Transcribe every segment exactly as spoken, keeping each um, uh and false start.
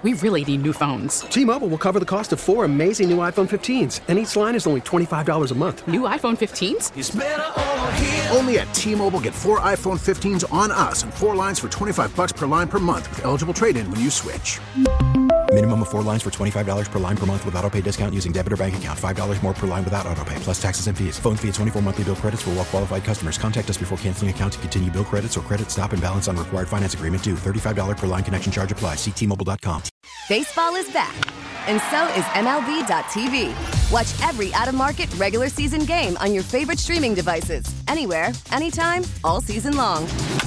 we really need new phones. T-Mobile will cover the cost of four amazing new iPhone fifteens, and each line is only twenty-five dollars a month. New iPhone fifteens? It's better over here. Only at T-Mobile, get four iPhone fifteens on us and four lines for twenty-five dollars per line per month with eligible trade-in when you switch. Minimum of four lines for twenty-five dollars per line per month with autopay discount using debit or bank account. five dollars more per line without autopay, plus taxes and fees. Phone fee at twenty-four monthly bill credits for well-qualified customers. Contact us before canceling account to continue bill credits or credit stop and balance on required finance agreement due. thirty-five dollars per line connection charge applies. See T Mobile dot com. Baseball is back, and so is M L B dot T V. Watch every out-of-market regular season game on your favorite streaming devices. Anywhere, anytime, all season long.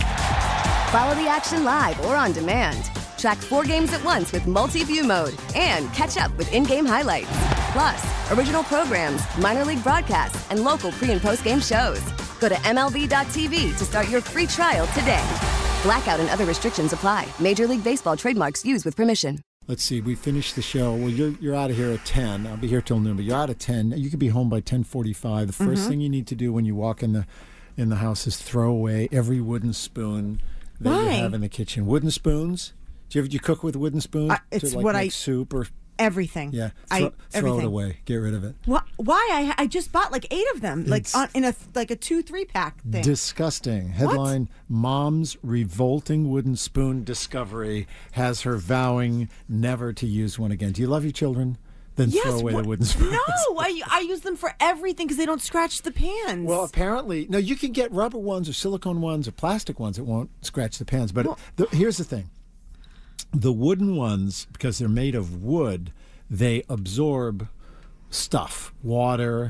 Follow the action live or on demand. Track four games at once with multi-view mode and catch up with in-game highlights. Plus, original programs, minor league broadcasts, and local pre- and post-game shows. Go to M L B dot T V to start your free trial today. Blackout and other restrictions apply. Major League Baseball trademarks used with permission. Let's see. We finished the show. Well, you're you're out of here at ten. I'll be here till noon, but you're out at ten. You could be home by ten forty-five. The first Mm-hmm. thing you need to do when you walk in the in the house is throw away every wooden spoon that Why? you have in the kitchen. Wooden spoons. Do you ever do you cook with wooden spoons? Uh, it's to, like, what make I- soup or Everything. yeah. I Throw, throw everything. it away. Get rid of it. Why? why? I I just bought like eight of them, like It's- on, in a like a two three pack thing. Disgusting. Headline: Mom's revolting wooden spoon discovery has her vowing never to use one again. Do you love your children? Then yes. throw away what- the wooden spoons. No, I I use them for everything because they don't scratch the pans. Well, apparently, no. You can get rubber ones or silicone ones or plastic ones that won't scratch the pans. But Well- the, here's the thing: the wooden ones, because they're made of wood, they absorb stuff, water,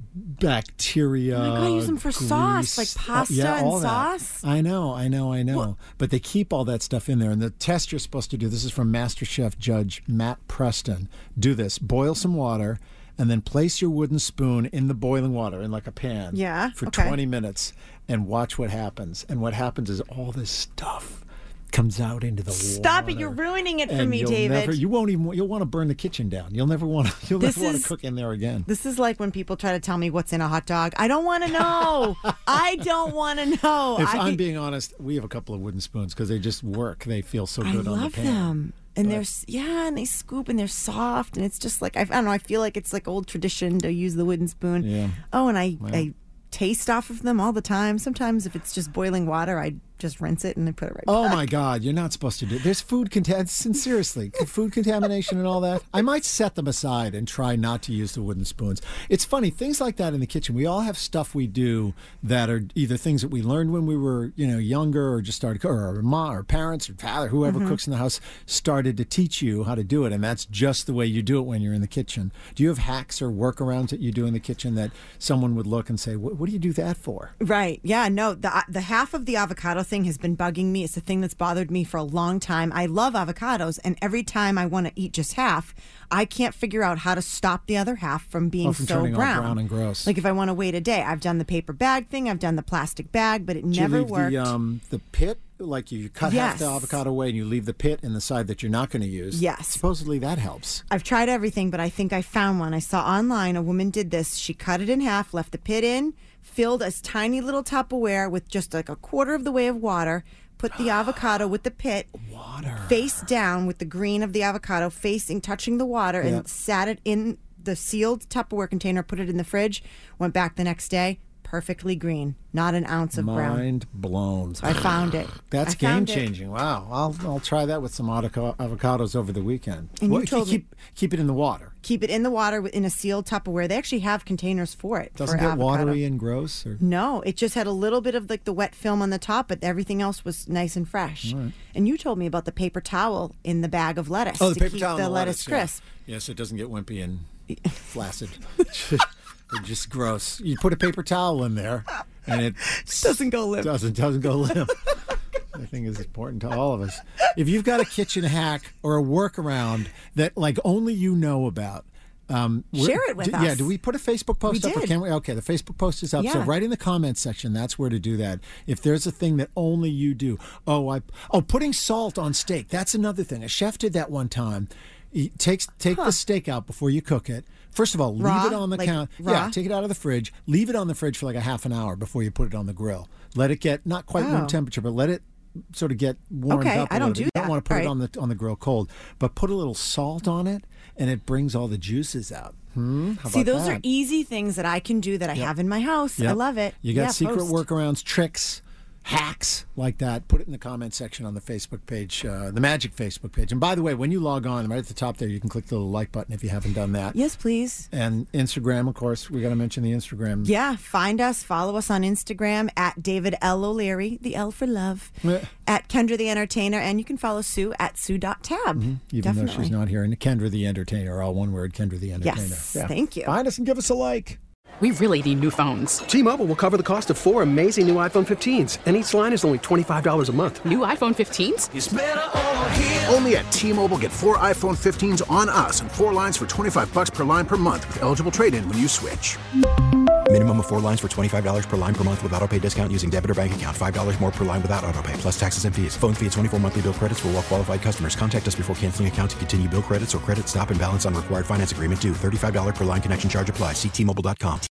bacteria. Oh my God, I use them for sauce, grease, like pasta uh, yeah, and all that. sauce. I know, I know, I know. Well- but they keep all that stuff in there. And the test you're supposed to do, this is from MasterChef Judge Matt Preston. Do this: boil some water, and then place your wooden spoon in the boiling water in like a pan. Yeah, For okay. twenty minutes, and watch what happens. And what happens is all this stuff comes out into the water. Stop it! You're ruining it for and me, you'll David. Never, you won't even. You'll want to burn the kitchen down. You'll never want to. You'll This never want is- to cook in there again. This is like when people try to tell me what's in a hot dog. I don't want to know. I don't want to know. If I, I'm being honest, we have a couple of wooden spoons because they just work. They feel so I good on the love pan. them. And But- they're s- yeah, and they scoop and they're soft, and it's just like I, I don't know. I feel like it's like old tradition to use the wooden spoon. Yeah. Oh, and I I taste off of them all the time. Sometimes if it's just boiling water, I just rinse it and then put it right Oh back. my God! You're not supposed to do. There's food contamination. Seriously, food contamination and all that. I might set them aside and try not to use the wooden spoons. It's funny, things like that in the kitchen. We all have stuff we do that are either things that we learned when we were, you know, younger, or just started, or our mom, or parents, or father, whoever Mm-hmm. cooks in the house started to teach you how to do it, and that's just the way you do it when you're in the kitchen. Do you have hacks or workarounds that you do in the kitchen that someone would look and say, "What, what do you do that for?" Right. Yeah. No. The the half of the avocado thing has been bugging me. It's the thing that's bothered me for a long time. I love avocados, and every time I want to eat just half, I can't figure out how to stop the other half from being Oh, from so turning all brown. brown and gross. Like if I want to wait a day, I've done the paper bag thing. I've done the plastic bag, but it Do never you leave worked. the um the pit, like you cut half the Yes. avocado away and you leave the pit in the side that you're not going to use? Yes. Supposedly that helps. I've tried everything, but I think I found one. I saw online a woman did this. She cut it in half, left the pit in, filled a tiny little Tupperware with just like a quarter of the way of water, put the avocado with the pit Water. face down with the green of the avocado facing, touching the water, Yeah. and sat it in the sealed Tupperware container, put it in the fridge, went back the next day, perfectly green, not an ounce of brown. Mind blown. I found it. That's I game found it. changing. Wow. I'll I'll try that with some avoca- avocados over the weekend. And you Well, told me- keep keep it in the water. Keep it in the water in a sealed Tupperware. They actually have containers for it. Doesn't for get avocado. watery and gross. Or... No, it just had a little bit of like the wet film on the top, but everything else was nice and fresh. And you told me about the paper towel in the bag of lettuce Oh, the to paper keep towel the and the lettuce, yeah. crisp. Yes, it doesn't get wimpy and flaccid. It's just gross. You put a paper towel in there, and it Doesn't go limp. Doesn't doesn't go limp. I think is important to all of us. If you've got a kitchen hack or a workaround that like only you know about, um, we're- Share it with do, us. Yeah, do we put a Facebook post We up? Or did. can we? Okay, the Facebook post is up. So Yeah. right in the comments section, that's where to do that. If there's a thing that only you do, oh, I oh, putting salt on steak. That's another thing. A chef did that one time. He takes take the steak out before you cook it. First of all, Raw? leave it on the Like counter. raw? Yeah, take it out of the fridge. Leave it on the fridge for like a half an hour before you put it on the grill. Let it get not quite room Oh. temperature, but let it sort of get warmed Okay, up. a I don't little bit. do You don't that. want to put All it right. on the on the grill cold, but put a little salt on it, and it brings all the juices out. Hmm? How See, about those that? are easy things that I can do that I Yep. have in my house. I Yep. love it. You got Yeah, secret post. workarounds, tricks, hacks like that. Put it in the comment section on the Facebook page, uh, the Magic Facebook page. And by the way, when you log on, right at the top there, you can click the little like button if you haven't done that. Yes, please. And Instagram, of course, we got to mention the Instagram. Yeah, find us, follow us on Instagram at David L. O'Leary, the L for love, Yeah. at Kendra the Entertainer, and you can follow Sue at Sue dot tab. Even Definitely. though she's not here. And Kendra the Entertainer, all one word, Kendra the Entertainer. Yes, thank you. Find us and give us a like. We really need new phones. T-Mobile will cover the cost of four amazing new iPhone fifteens, and each line is only twenty-five dollars a month. New iPhone fifteens? Only at T-Mobile, get four iPhone fifteens on us and four lines for twenty-five bucks per line per month with eligible trade-in when you switch. Minimum of four lines for twenty-five dollars per line per month with autopay discount using debit or bank account. five dollars more per line without autopay, plus taxes and fees. Phone fee at twenty-four monthly bill credits for well-qualified customers. Contact us before canceling account to continue bill credits or credit stop and balance on required finance agreement due. thirty-five dollars per line connection charge applies. See T Mobile dot com.